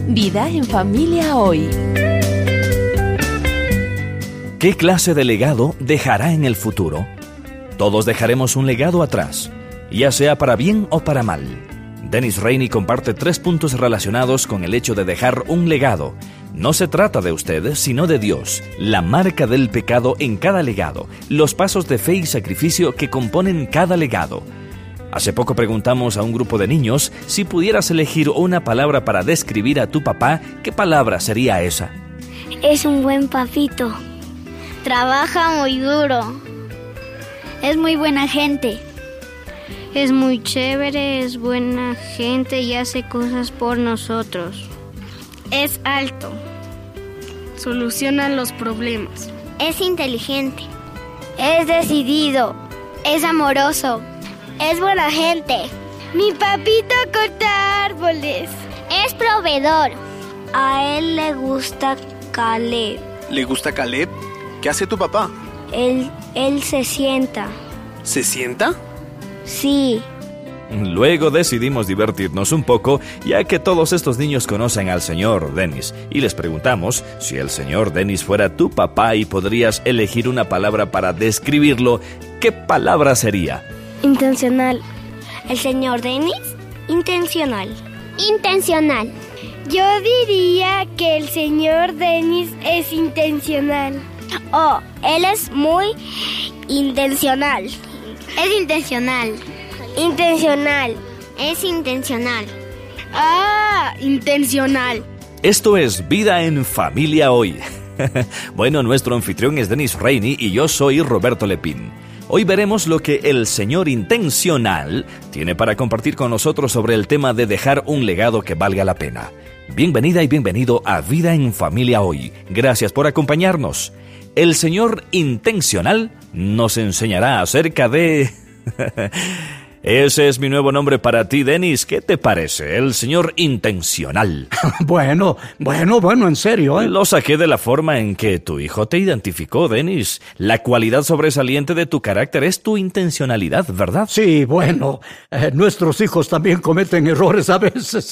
Vida en familia hoy. ¿Qué clase de legado dejará en el futuro? Todos dejaremos un legado atrás, ya sea para bien o para mal. Dennis Rainey comparte 3 puntos relacionados con el hecho de dejar un legado. No se trata de usted, sino de Dios, la marca del pecado en cada legado, los pasos de fe y sacrificio que componen cada legado. Hace poco preguntamos a un grupo de niños si pudieras elegir una palabra para describir a tu papá, ¿qué palabra sería esa? Es un buen papito. Trabaja muy duro. Es muy buena gente. Es muy chévere, es buena gente y hace cosas por nosotros. Es alto. Soluciona los problemas. Es inteligente. Es decidido. Es amoroso. Es buena gente. Mi papito corta árboles. Es proveedor. A él le gusta Caleb. ¿Le gusta Caleb? ¿Qué hace tu papá? Él se sienta. ¿Se sienta? Sí. Luego decidimos divertirnos un poco, ya que todos estos niños conocen al señor Dennis, y les preguntamos si el señor Dennis fuera tu papá y podrías elegir una palabra para describirlo, ¿qué palabra sería? Intencional. ¿El señor Dennis? Intencional. Intencional. Yo diría que el señor Dennis es intencional. Oh, él es muy intencional. Es intencional. Intencional. Es intencional. Ah, intencional. Esto es Vida en Familia Hoy. Bueno, nuestro anfitrión es Dennis Rainey y yo soy Roberto Lepín. Hoy veremos lo que el señor intencional tiene para compartir con nosotros sobre el tema de dejar un legado que valga la pena. Bienvenida y bienvenido a Vida en Familia Hoy. Gracias por acompañarnos. El señor intencional nos enseñará acerca de... Ese es mi nuevo nombre para ti, Dennis. ¿Qué te parece? El señor intencional. Bueno, en serio, ¿eh? Lo saqué de la forma en que tu hijo te identificó, Dennis. La cualidad sobresaliente de tu carácter es tu intencionalidad, ¿verdad? Sí, bueno, nuestros hijos también cometen errores a veces.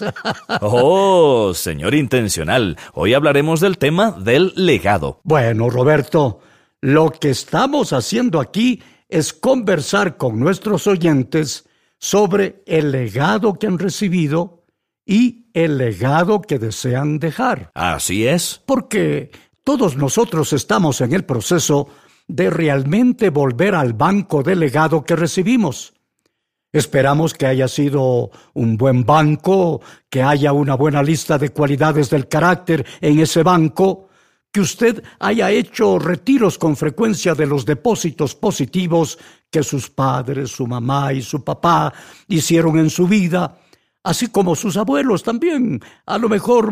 Oh, señor intencional. Hoy hablaremos del tema del legado. Bueno, Roberto, lo que estamos haciendo aquí es conversar con nuestros oyentes sobre el legado que han recibido y el legado que desean dejar. Así es. Porque todos nosotros estamos en el proceso de realmente volver al banco de legado que recibimos. Esperamos que haya sido un buen banco, que haya una buena lista de cualidades del carácter en ese banco, que usted haya hecho retiros con frecuencia de los depósitos positivos que sus padres, su mamá y su papá hicieron en su vida, así como sus abuelos también, a lo mejor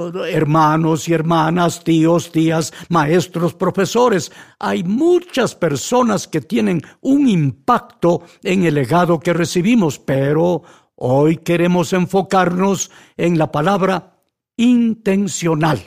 hermanos y hermanas, tíos, tías, maestros, profesores. Hay muchas personas que tienen un impacto en el legado que recibimos, pero hoy queremos enfocarnos en la palabra intencional.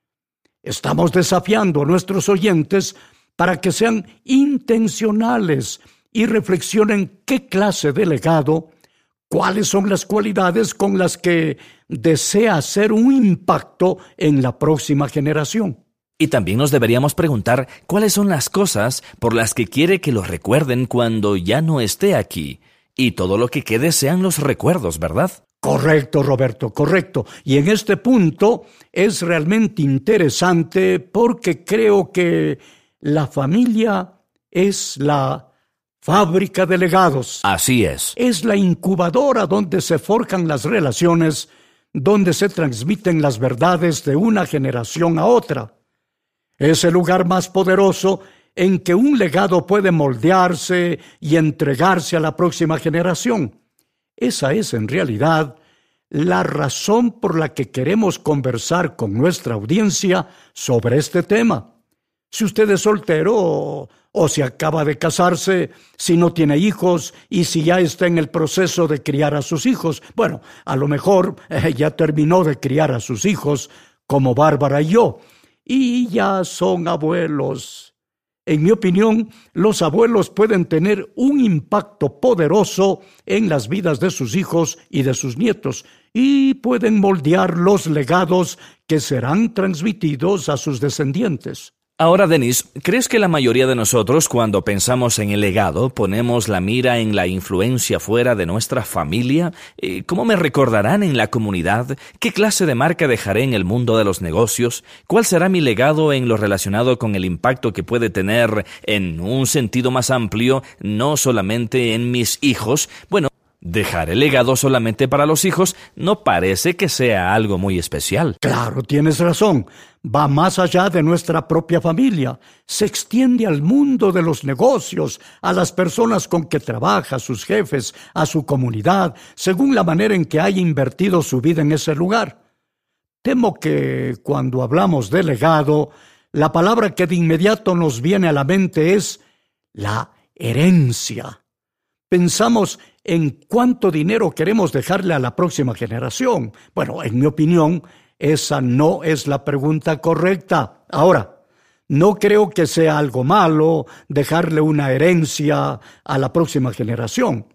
Estamos desafiando a nuestros oyentes para que sean intencionales y reflexionen qué clase de legado, cuáles son las cualidades con las que desea hacer un impacto en la próxima generación. Y también nos deberíamos preguntar cuáles son las cosas por las que quiere que los recuerden cuando ya no esté aquí. Y todo lo que quede sean los recuerdos, ¿verdad? Correcto, Roberto, correcto. Y en este punto es realmente interesante porque creo que la familia es la fábrica de legados. Así es. Es la incubadora donde se forjan las relaciones, donde se transmiten las verdades de una generación a otra. Es el lugar más poderoso en que un legado puede moldearse y entregarse a la próxima generación. Esa es, en realidad, la razón por la que queremos conversar con nuestra audiencia sobre este tema. Si usted es soltero o si acaba de casarse, si no tiene hijos y si ya está en el proceso de criar a sus hijos, bueno, a lo mejor ya terminó de criar a sus hijos, como Bárbara y yo, y ya son abuelos. En mi opinión, los abuelos pueden tener un impacto poderoso en las vidas de sus hijos y de sus nietos. y pueden moldear los legados que serán transmitidos a sus descendientes. Ahora, Denis, ¿crees que la mayoría de nosotros, cuando pensamos en el legado, ponemos la mira en la influencia fuera de nuestra familia? ¿Cómo me recordarán en la comunidad? ¿Qué clase de marca dejaré en el mundo de los negocios? ¿Cuál será mi legado en lo relacionado con el impacto que puede tener, en un sentido más amplio, no solamente en mis hijos? Bueno, dejar el legado solamente para los hijos no parece que sea algo muy especial. Claro, tienes razón. Va más allá de nuestra propia familia. Se extiende al mundo de los negocios, a las personas con que trabaja, a sus jefes, a su comunidad, según la manera en que haya invertido su vida en ese lugar. Temo que cuando hablamos de legado, la palabra que de inmediato nos viene a la mente es la herencia. Pensamos en cuánto dinero queremos dejarle a la próxima generación. Bueno, en mi opinión, esa no es la pregunta correcta. Ahora, no creo que sea algo malo dejarle una herencia a la próxima generación.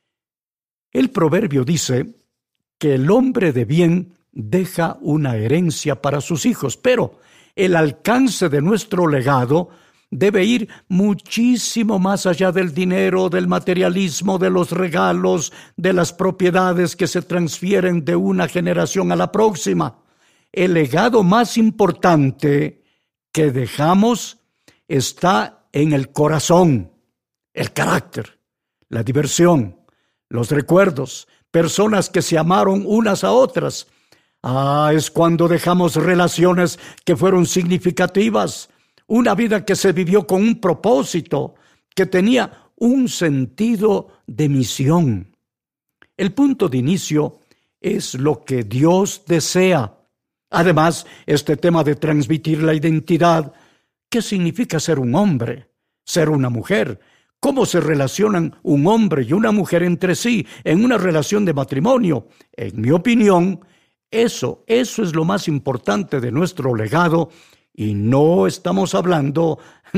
El proverbio dice que el hombre de bien deja una herencia para sus hijos, pero el alcance de nuestro legado debe ir muchísimo más allá del dinero, del materialismo, de los regalos, de las propiedades que se transfieren de una generación a la próxima. El legado más importante que dejamos está en el corazón, el carácter, la diversión, los recuerdos, personas que se amaron unas a otras. Es cuando dejamos relaciones que fueron significativas, una vida que se vivió con un propósito, que tenía un sentido de misión. El punto de inicio es lo que Dios desea. Además, este tema de transmitir la identidad, ¿qué significa ser un hombre, ser una mujer? ¿Cómo se relacionan un hombre y una mujer entre sí en una relación de matrimonio? En mi opinión, eso es lo más importante de nuestro legado. Y no estamos hablando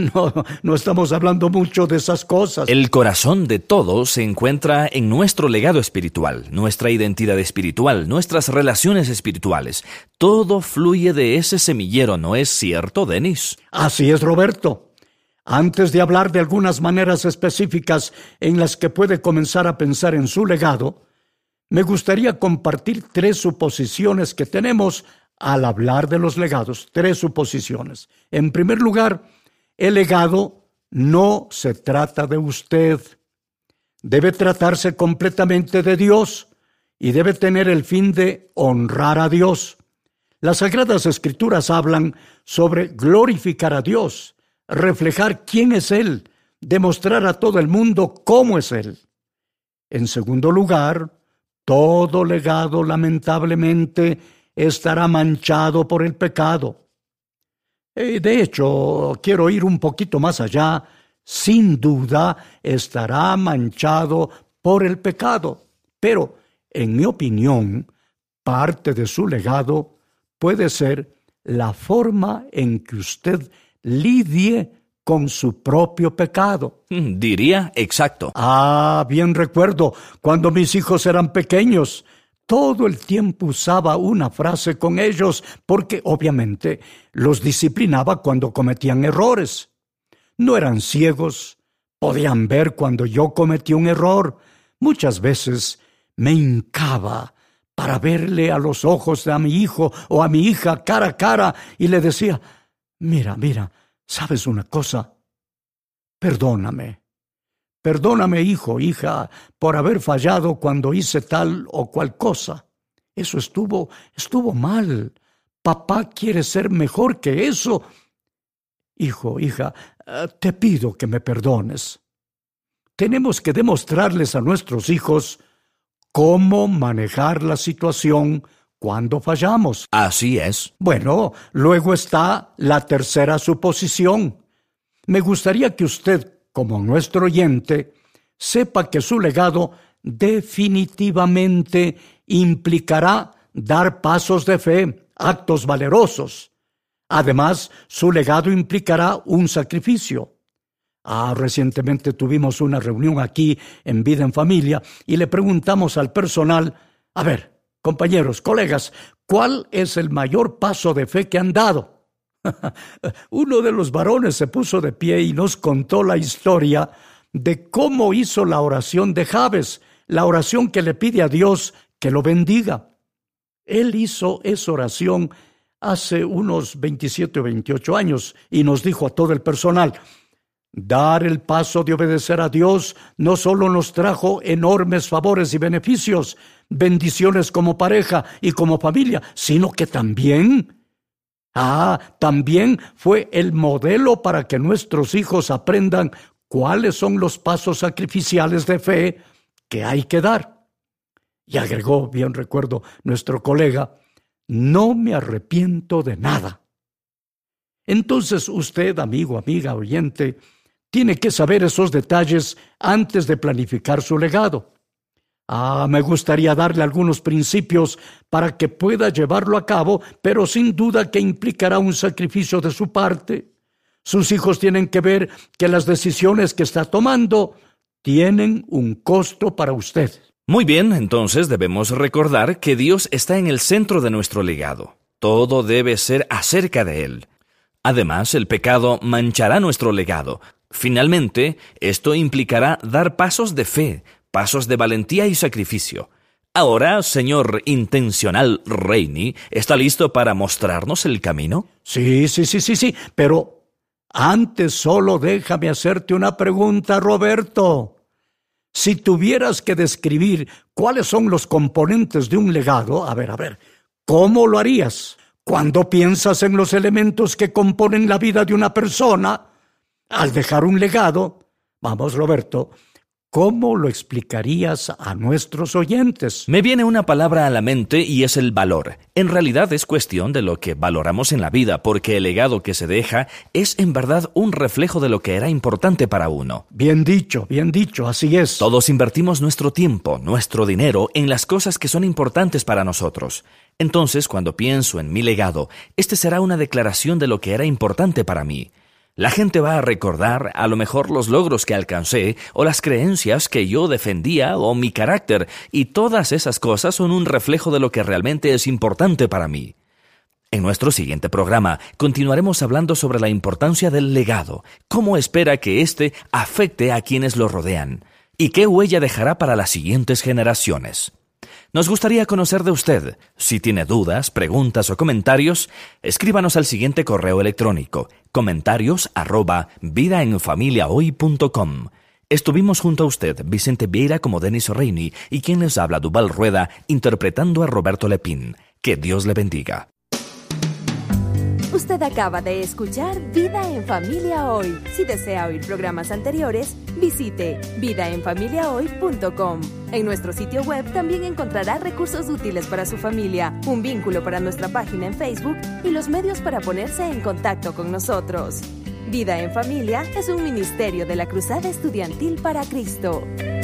mucho de esas cosas. El corazón de todo se encuentra en nuestro legado espiritual, nuestra identidad espiritual, nuestras relaciones espirituales. Todo fluye de ese semillero, ¿no es cierto, Denis? Así es, Roberto. Antes de hablar de algunas maneras específicas en las que puede comenzar a pensar en su legado, me gustaría compartir 3 suposiciones que tenemos al hablar de los legados. 3 suposiciones. En primer lugar, el legado no se trata de usted. Debe tratarse completamente de Dios y debe tener el fin de honrar a Dios. Las Sagradas Escrituras hablan sobre glorificar a Dios, reflejar quién es Él, demostrar a todo el mundo cómo es Él. En segundo lugar, todo legado lamentablemente estará manchado por el pecado. De hecho, quiero ir un poquito más allá. Sin duda, estará manchado por el pecado. Pero, en mi opinión, parte de su legado puede ser la forma en que usted lidie con su propio pecado. Diría exacto. Bien recuerdo cuando mis hijos eran pequeños. Todo el tiempo usaba una frase con ellos porque obviamente los disciplinaba cuando cometían errores. No eran ciegos, podían ver cuando yo cometí un error. Muchas veces me hincaba para verle a los ojos a mi hijo o a mi hija cara a cara y le decía, mira, ¿sabes una cosa? Perdóname, hijo, hija, por haber fallado cuando hice tal o cual cosa. Eso estuvo mal. Papá quiere ser mejor que eso. Hijo, hija, te pido que me perdones. Tenemos que demostrarles a nuestros hijos cómo manejar la situación cuando fallamos. Así es. Bueno, luego está la tercera suposición. Me gustaría que usted, como nuestro oyente, sepa que su legado definitivamente implicará dar pasos de fe, actos valerosos. Además, su legado implicará un sacrificio. Recientemente tuvimos una reunión aquí en Vida en Familia y le preguntamos al personal, Compañeros, colegas, ¿cuál es el mayor paso de fe que han dado? Uno de los varones se puso de pie y nos contó la historia de cómo hizo la oración de Jabes, la oración que le pide a Dios que lo bendiga. Él hizo esa oración hace unos 27 o 28 años y nos dijo a todo el personal: dar el paso de obedecer a Dios no solo nos trajo enormes favores y beneficios, bendiciones como pareja y como familia, sino que también fue el modelo para que nuestros hijos aprendan cuáles son los pasos sacrificiales de fe que hay que dar. Y agregó, bien recuerdo, nuestro colega: no me arrepiento de nada. Entonces usted, amigo, amiga, oyente, tiene que saber esos detalles antes de planificar su legado. Me gustaría darle algunos principios para que pueda llevarlo a cabo, pero sin duda que implicará un sacrificio de su parte. Sus hijos tienen que ver que las decisiones que está tomando tienen un costo para usted. Muy bien, entonces debemos recordar que Dios está en el centro de nuestro legado. Todo debe ser acerca de Él. Además, el pecado manchará nuestro legado. Finalmente, esto implicará dar pasos de fe, pasos de valentía y sacrificio. Ahora, señor Intencional Rainey, ¿está listo para mostrarnos el camino? Sí, pero antes solo déjame hacerte una pregunta, Roberto. Si tuvieras que describir cuáles son los componentes de un legado, a ver, ¿cómo lo harías? Cuando piensas en los elementos que componen la vida de una persona, al dejar un legado, vamos, Roberto, ¿cómo lo explicarías a nuestros oyentes? Me viene una palabra a la mente y es el valor. En realidad es cuestión de lo que valoramos en la vida, porque el legado que se deja es en verdad un reflejo de lo que era importante para uno. Bien dicho, así es. Todos invertimos nuestro tiempo, nuestro dinero en las cosas que son importantes para nosotros. Entonces, cuando pienso en mi legado, este será una declaración de lo que era importante para mí. La gente va a recordar a lo mejor los logros que alcancé o las creencias que yo defendía o mi carácter, y todas esas cosas son un reflejo de lo que realmente es importante para mí. En nuestro siguiente programa continuaremos hablando sobre la importancia del legado, cómo espera que éste afecte a quienes lo rodean y qué huella dejará para las siguientes generaciones. Nos gustaría conocer de usted. Si tiene dudas, preguntas o comentarios, escríbanos al siguiente correo electrónico: comentarios@vidaenfamiliahoy.com. Estuvimos junto a usted, Vicente Vieira como Denis Rainey, y quien les habla, Duval Rueda, interpretando a Roberto Lepín. Que Dios le bendiga. Usted acaba de escuchar Vida en Familia Hoy. Si desea oír programas anteriores, visite vidaenfamiliahoy.com. En nuestro sitio web también encontrará recursos útiles para su familia, un vínculo para nuestra página en Facebook y los medios para ponerse en contacto con nosotros. Vida en Familia es un ministerio de la Cruzada Estudiantil para Cristo.